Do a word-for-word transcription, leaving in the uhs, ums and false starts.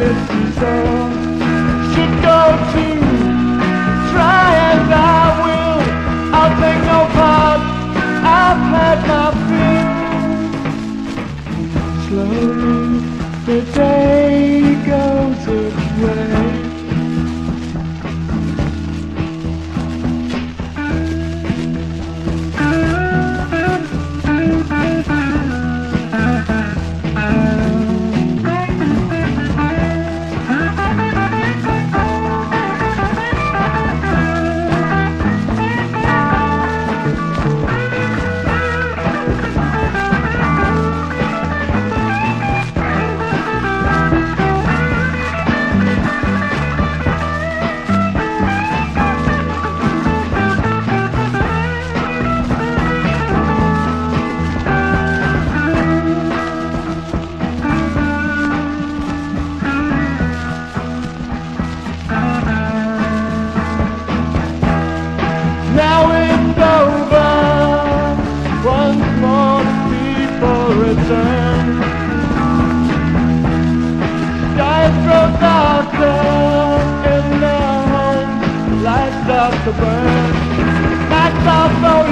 this is all should go to. Try as I will, I'll take no part. I've had my fill. Slowly the day goes its way. Now it's over, once more people return. Skies grow darker in their homes, lights start to burn. Nights are so